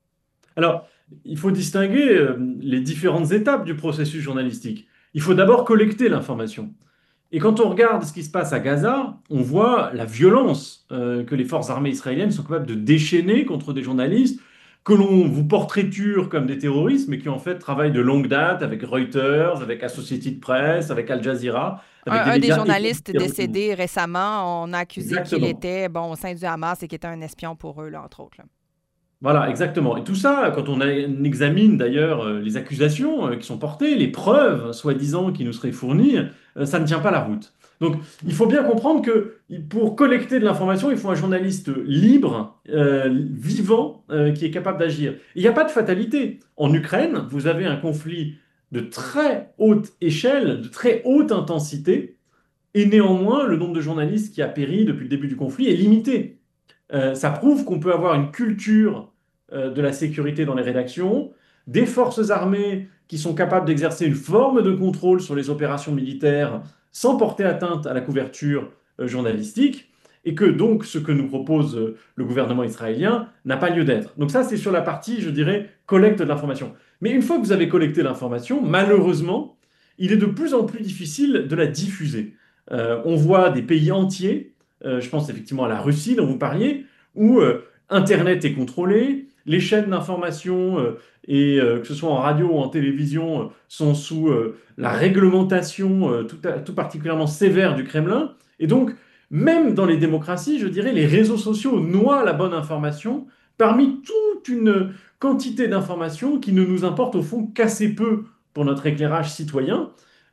Alors, il faut distinguer les différentes étapes du processus journalistique. Il faut d'abord collecter l'information. Et quand on regarde ce qui se passe à Gaza, on voit la violence que les forces armées israéliennes sont capables de déchaîner contre des journalistes que l'on vous portraiture comme des terroristes, mais qui en fait travaillent de longue date avec Reuters, avec Associated Press, avec Al Jazeera. Un des journalistes décédés récemment, on a accusé qu'il était au sein du Hamas et qu'il était un espion pour eux, là, entre autres. Là. Voilà, exactement. Et tout ça, quand on examine d'ailleurs les accusations qui sont portées, les preuves soi-disant qui nous seraient fournies, ça ne tient pas la route. Donc, il faut bien comprendre que pour collecter de l'information, il faut un journaliste libre, vivant, qui est capable d'agir. Il n'y a pas de fatalité. En Ukraine, vous avez un conflit de très haute échelle, de très haute intensité, et néanmoins, le nombre de journalistes qui a péri depuis le début du conflit est limité. Ça prouve qu'on peut avoir une culture de la sécurité dans les rédactions, des forces armées qui sont capables d'exercer une forme de contrôle sur les opérations militaires sans porter atteinte à la couverture journalistique, et que donc ce que nous propose le gouvernement israélien n'a pas lieu d'être. Donc ça, c'est sur la partie, je dirais, collecte de l'information. Mais une fois que vous avez collecté l'information, malheureusement, il est de plus en plus difficile de la diffuser. On voit des pays entiers, je pense effectivement à la Russie dont vous parliez, où Internet est contrôlé, les chaînes d'information, que ce soit en radio ou en télévision, sont sous la réglementation tout particulièrement sévère du Kremlin. Et donc, même dans les démocraties, je dirais, les réseaux sociaux noient la bonne information parmi toute une quantité d'informations qui ne nous importent au fond qu'assez peu pour notre éclairage citoyen.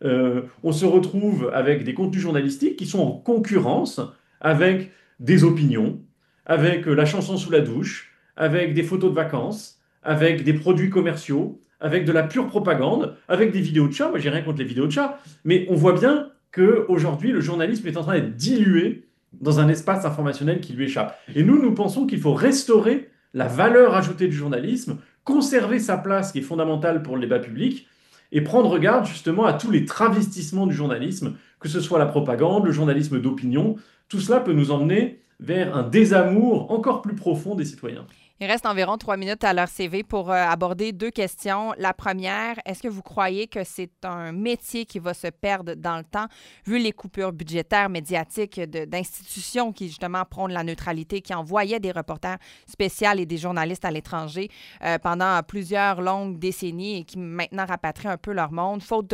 On se retrouve avec des contenus journalistiques qui sont en concurrence avec des opinions, avec la chanson sous la douche, avec des photos de vacances, avec des produits commerciaux, avec de la pure propagande, avec des vidéos de chats. Moi, j'ai rien contre les vidéos de chats, mais on voit bien qu'aujourd'hui, le journalisme est en train d'être dilué dans un espace informationnel qui lui échappe. Et nous pensons qu'il faut restaurer la valeur ajoutée du journalisme, conserver sa place qui est fondamentale pour le débat public, et prendre garde justement à tous les travestissements du journalisme, que ce soit la propagande, le journalisme d'opinion. Tout cela peut nous emmener vers un désamour encore plus profond des citoyens. Il reste environ 3 minutes à leur CV pour aborder 2 questions. La première, est-ce que vous croyez que c'est un métier qui va se perdre dans le temps, vu les coupures budgétaires, médiatiques d'institutions qui, justement, prônent la neutralité, qui envoyaient des reporters spéciaux et des journalistes à l'étranger pendant plusieurs longues décennies et qui maintenant rapatrient un peu leur monde, faute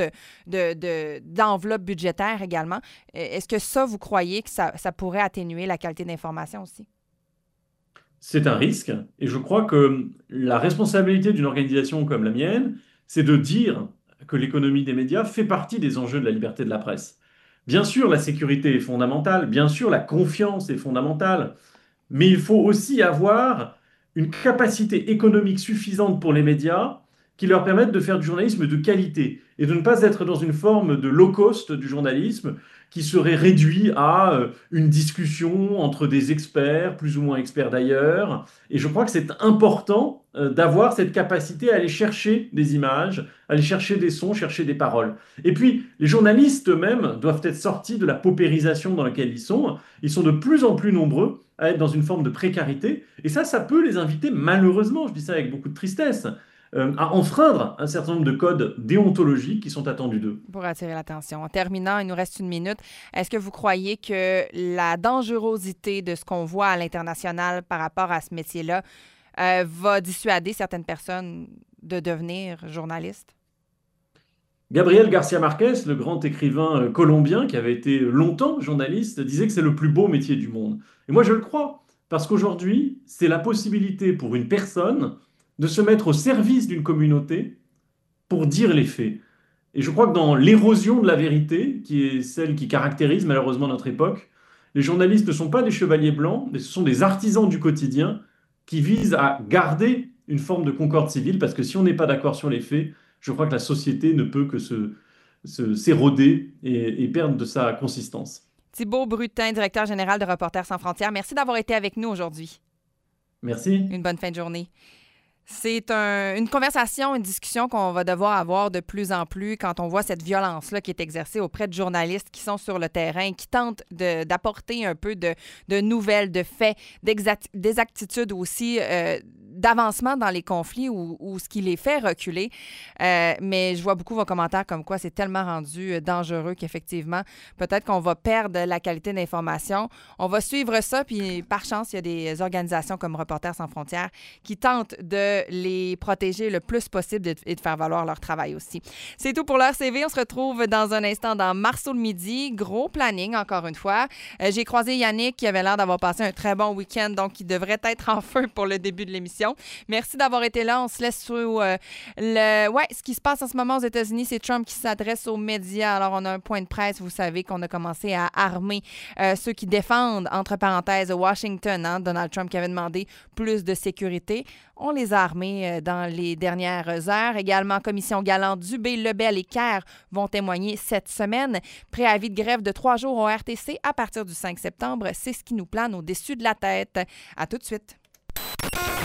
d'enveloppe budgétaire également. Est-ce que ça, vous croyez que ça pourrait atténuer la qualité d'information aussi? C'est un risque, et je crois que la responsabilité d'une organisation comme la mienne, c'est de dire que l'économie des médias fait partie des enjeux de la liberté de la presse. Bien sûr, la sécurité est fondamentale, bien sûr, la confiance est fondamentale, mais il faut aussi avoir une capacité économique suffisante pour les médias qui leur permettent de faire du journalisme de qualité et de ne pas être dans une forme de low cost du journalisme qui serait réduit à une discussion entre des experts, plus ou moins experts d'ailleurs. Et je crois que c'est important d'avoir cette capacité à aller chercher des images, aller chercher des sons, chercher des paroles. Et puis, les journalistes eux-mêmes doivent être sortis de la paupérisation dans laquelle ils sont. Ils sont de plus en plus nombreux à être dans une forme de précarité. Et ça peut les inviter, malheureusement, je dis ça avec beaucoup de tristesse, à enfreindre un certain nombre de codes déontologiques qui sont attendus d'eux. Pour attirer l'attention. En terminant, il nous reste 1 minute. Est-ce que vous croyez que la dangerosité de ce qu'on voit à l'international par rapport à ce métier-là va dissuader certaines personnes de devenir journalistes? Gabriel García Márquez, le grand écrivain colombien qui avait été longtemps journaliste, disait que c'est le plus beau métier du monde. Et moi, je le crois, parce qu'aujourd'hui, c'est la possibilité pour une personne de se mettre au service d'une communauté pour dire les faits. Et je crois que dans l'érosion de la vérité, qui est celle qui caractérise malheureusement notre époque, les journalistes ne sont pas des chevaliers blancs, mais ce sont des artisans du quotidien qui visent à garder une forme de concorde civile, parce que si on n'est pas d'accord sur les faits, je crois que la société ne peut que s'éroder et perdre de sa consistance. Thibault Brutin, directeur général de Reporters sans frontières, merci d'avoir été avec nous aujourd'hui. Merci. Une bonne fin de journée. C'est une conversation, une discussion qu'on va devoir avoir de plus en plus quand on voit cette violence-là qui est exercée auprès de journalistes qui sont sur le terrain, qui tentent d'apporter un peu de nouvelles, de faits, d'exactitudes aussi, d'avancement dans les conflits ou ce qui les fait reculer. Mais je vois beaucoup vos commentaires comme quoi c'est tellement rendu dangereux qu'effectivement, peut-être qu'on va perdre la qualité d'information. On va suivre ça, puis par chance, il y a des organisations comme Reporters sans frontières qui tentent de les protéger le plus possible et de faire valoir leur travail aussi. C'est tout pour l'heure CV. On se retrouve dans un instant dans Marceau le midi. Gros planning, encore une fois. J'ai croisé Yannick qui avait l'air d'avoir passé un très bon week-end, donc il devrait être en feu pour le début de l'émission. Merci d'avoir été là. On se laisse sur ce qui se passe en ce moment aux États-Unis, c'est Trump qui s'adresse aux médias. Alors, on a un point de presse. Vous savez qu'on a commencé à armer ceux qui défendent, entre parenthèses, Washington. Donald Trump qui avait demandé plus de sécurité. On les a armés dans les dernières heures. Également, Commission Galland, Dubé, Lebel et Kerr vont témoigner cette semaine. Préavis de grève de 3 jours au RTC à partir du 5 septembre. C'est ce qui nous plane au-dessus de la tête. À tout de suite.